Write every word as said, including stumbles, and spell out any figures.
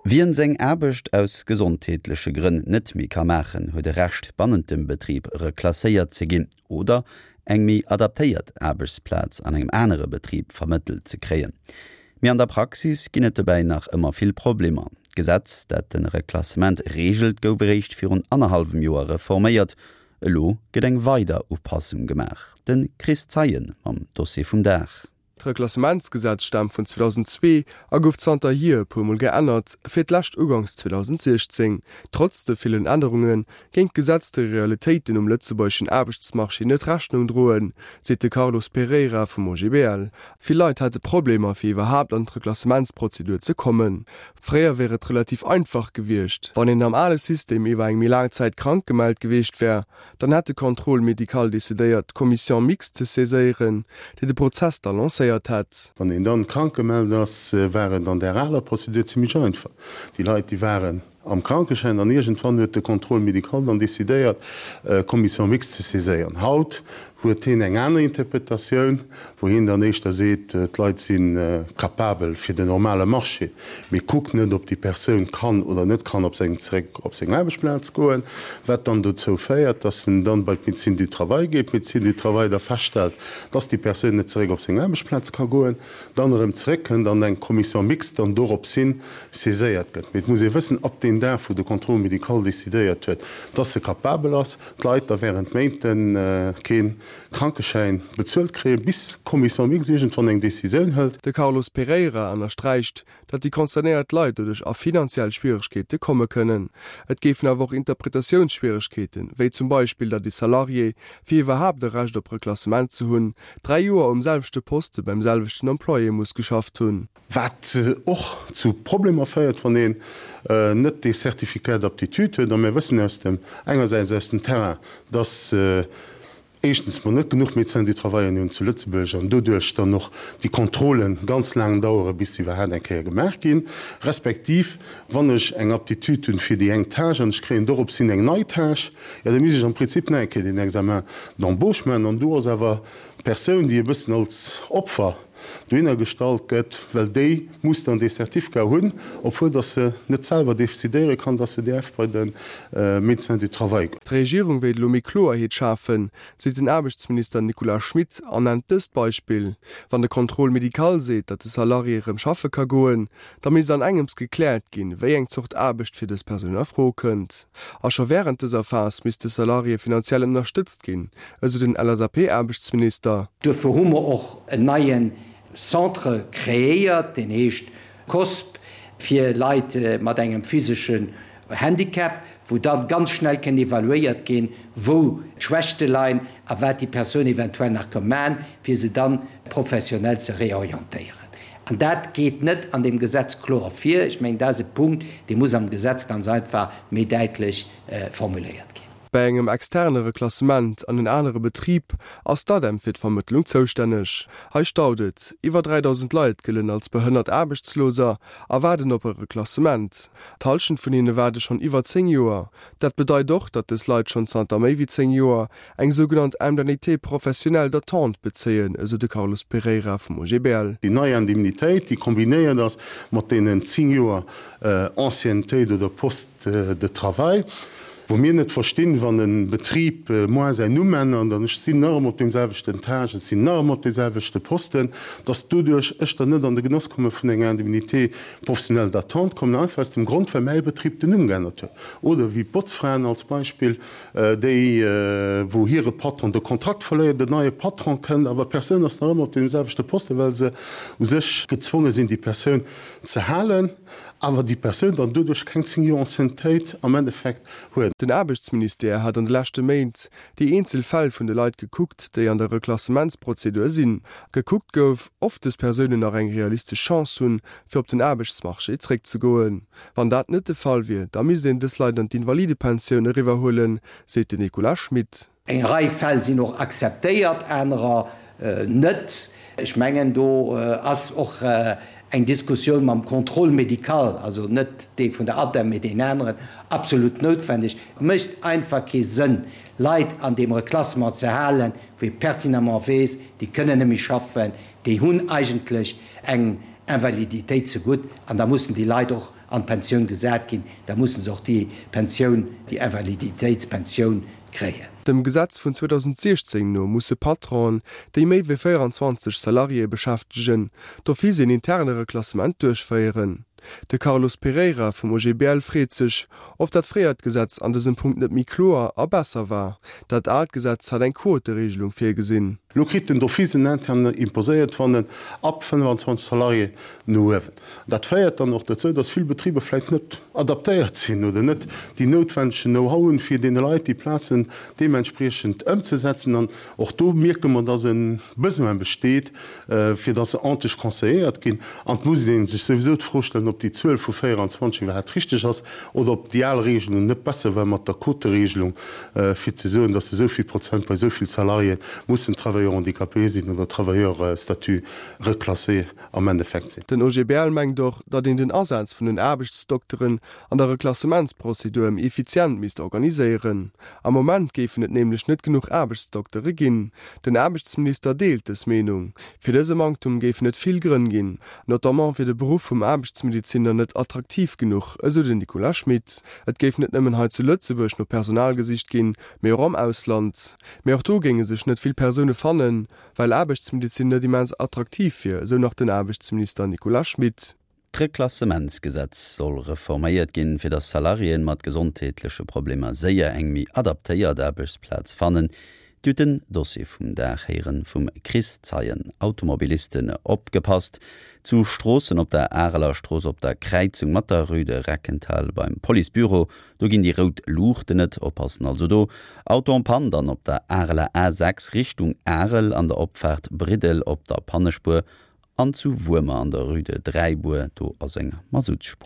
Wien seng Erbecht aus gesundtätliche Grinn net mi kann machen, huet de recht bannentem Betrieb reklasséiert ze ginn oder eng mi adaptéiert Erbechsplatz an engem enere Betrieb vermittelt ze kreen. Mir an der Praxis ginnet dabei nach immer viel Probleme. Gesetz, dat den Reklassement regelt gouberecht fir un anderhalbem Joer reforméiert, lo gedeng weider Upassung gemach. Den Chris Zeien am Dossier vum Dach. Das Reklassementsgesetz stammt von zweitausendzwei a gouf Zter hier pumol geändert fir d'lächt Ugangs zweitausendsechzehn. Trotz der vielen Änderungen géint gesetzte Realitäten um Lützeburgschen Erbechtsmarche net Rechnung droen, sete Carlos Pereira vom O G B L. Viel Leute hatte Probleme fir überhaupt an die Reklassementsprozedur zu kommen. Freier wäret relativ einfach gewircht. Wann in normale System iwwer eng mi lange Zeit krank gemeldet gewicht wär, dann hätte Kontroll medikal desideiert Kommission mixte saiséieren, die de Prozess da lanciert hat. Wann en dann krank gemeldet ass, äh, waren an der aller Prozedur ziemlich einfach. Die Leute die waren am Krankenschein an irgendwann huet de Kontroll medikal dann desideiert äh, Kommission mix ze saiséieren. Haut huet hin eng aner Interpretationioun, wohin der nächster seet äh, Leiit sinn äh, kapabel fir de normale Marche. Me guckt net, ob die Persoun kann oder net kann op seg op seg Erbesplatz goen, wat dann dazu féiert, dat se dann bei Medizin du Travail geht, Medizin du Travail der feststellt, dats die Persoun net zeré op seg Erbesplatz kann goen, dann erm Zrecken dann eng Kommission mix dann do op sinn seséiert gëtt. Mit muss wissen ab den der wo de Kontroll medikal desideiert huet, dat se kapabel ass, Leiiter während Mainten äh, ken Krankeschein bezöllt kree bis Kommission mixgent von eng Deciioun hält. De Carlos Pereira anerstreicht, dat die konzerniert Leute durch a finanziell Schwierigkeiten komme können. Et gefen awer Interpretationsschwierigkeiten, wie zum Beispiel dat die Salarié fir überhaupt de Recht op Reklassement zu hunn, drei Joer um selbchte Poste beim selvechten Employé muss geschafft hunn. Wat och äh, zu Problemer feiert von den äh, net de Zertifikat d'Aptitude huet, wir wissen aus dem engerseits aus dem Terrain, dass äh, Erstens man net genug mit die Travaillen hun zu Lützeburg an dodurch dann noch die Kontrollen ganz lang dauern, bis sie enke gemerk gin. Respektiv wannnech eng Aptitude hun fir die eng Tage an kreen dorop sinn eng Neutage, ja da mis ich am Prinzip enke den Examen d'Embauchement an du awer Persoun, die bisssen als Opfer du innner Gestalt gëtt, well déi muss an de Zertifika hunn, obwohl dat se net selber decidéiere kann, dat se D F bei den äh, Medizin du Travail. Die Regierung will Lomikloerheet schaffen, sieht den Arbeitsminister Nicolas Schmidt annennt das Beispiel. Wann der Kontroll medikal seht, dat de Salariierem schaffe ka goen, da mis an engems geklärt gin, wéi eng Zucht Arbecht fir des Personen afro kënnt. A schon während des Erfas mis de Salarie finanziell unterstützt gin, also den L S A P-Arbeitsminister. Dufir hummer och en neien Centre kreiert, den hecht K O S P fir Leute mat engem physischen Handicap, wo dat ganz schnell ken evaluiert gin, wo Schwächtelein a wat die Person eventuell nach Gemein, fir se dann professionell ze reorientieren. Und dat geht net an dem Gesetz Chlor vier. Ich meine, da ist ein Punkt, der muss am Gesetz ganz einfach mehr deutlich äh, formuliert gehen. Bei engem externere Klassement an den anderen Betrieb ass Dadem fir d'Vermittlung zoustännech. Hei staudet, iwwer dreitausend Leiit gëllen als behënnert Erbechtsloser a werden op ere Klassement. Talschen vun ihnen werde schon iwwer zehn Joer. Dat bedeit doch, dat des Leiit schon zanter méi wie zehn Joer eng son Indemnité professionell d'attente bezeien, eso de Carlos Pereira vom O G B L. Die neue Indemnitéit, die kombinéieren das mat denen zehn Joer äh, Ancienneté de der Post äh, de Travail. Wo mir net verstehen, wann den Betrieb äh, mo se Nummer an dann sind norm op demselchten Tage sind norm op deselchte Posten, dass du durch echt net an de Genoss komme vun enger Indemnité professionell d'attente kommen einfach aus dem Grund für Meilbetrieb den umgeändert hue. Oder wie Botsfreien als Beispiel äh, die, äh, wo ihre Patron der Kontrakt verleiert, de neue Patron können, aber Person aus norm op demselchte Posten, weil se sech gezwungen sind, die Person zu halen, aber die Person dann dudurch kein Senioritéit am Endeffekt huet. Den Arbeitsminister hat an de lächte Meint die Einzelfall vun de Leiit geguckt, déi an der Reklassementsprozedur sinn. Geguckt gouf oft des Persönen nach eng realistisch Chance hunn, fir op den Erbechtsmarche zeré zu goen. Wann dat net de Fall wie, da mis den des Leiit an d'Invalidepensionioun riverholen, seit de Nicolas Schmidt. Eng Reifäll sinn noch akzeptéiert enrer äh, net. Ich menggen do äh, ass och äh, eng Diskussion mam Kontroll medikal, also net de vun der Art mit den anderen absolut notwendig. Mcht einfach ke sinn Leiit an dem Reklassement ze halen, wie pertinemment wees, die können nämlich schaffen, die hunn eigentlich eng Invaliditéit zu gut, an da mussssen die Leiit auch an Pension gesät gin, da muss auch die Pension die Invaliditätspension kreen. Dem Gesetz vun zweitausendsechzehn no musse Patron, déi méi wie vierundzwanzig Salarie beschäftigen, do fiesinn internere Klassement durchfeieren. De Carlos Pereira vum O G B L freet sech, of dat Freiheitgesetz an diesem Punkt net mi klar a besser war. Dat Altgesetz hat eng Quoteregelung fir gesinn. Lokriten do fiesen interne imposéiert van den ab fünfundzwanzig Salarie nowen. Dat feiert dann noch dazu, dass viel Betriebe vielleicht net adaptiert sinn oder net die notwendigen Know-howen fir den Leute die Platzen dementsprechend umzusetzen. Dann auch do merke man, dass ein Besoin besteht, äh, fir das antisch konseilliert gin. Und muss den sich sowieso vorstellen, ob die zwölf vu vierundzwanzig richtig ist oder ob die Regelung net besser, wenn man der Quoteregelung äh, fir ze so, dass so viel Prozent bei so viel Salarien muss Travailleur handicapé sind oder Travailleurstatut reklassé am Endeffekt sind. Den O G B L mengt doch, dat in den Ersatz vun den Erbechtsdoktoren an der Reklassementsprozedur im effizient mis organiieren. Am Moment gefen net nämlich net genug Erbechtsdoktore ginn. Den Erbechtsminister deelt es Menung. Fi dese Mangtum gefen net viel grinn ginn, notamment fir de Beruf vom Erbechtsmediziner net attraktiv genug, also den Nicola Schmidt. Et geef net nëmmen halt zu Lützeburg no Personalgesicht ginn, mé am Ausland. Mei auch do ginge sech net viel Persone fannen, weil Erbechtsmediziner die mans attraktiv fir, so nach den Erbechtsminister Nicola Schmidt. Klassementsgesetz soll reforméiert ginn fir das Salarien mat gesundtätliche Probleme séier eng mi adaptéiert Erbechtsplaz fannen, du den Dossier vum der Herren vum Christzeien Automobilisten opgepasst, zu Strossen op der Äreler Stroos op der Kreizung mat der Rüde Reckenthal beim Polizeibüro, do ginn die Rot Luchte net oppassen also do, Auto an Pandern op der Äreler A sechs Richtung Ärel an der Opfahrt Bridel op der Pannespur, an zu Wurmer an der Rüde Dreibuer do as eng Masutspur.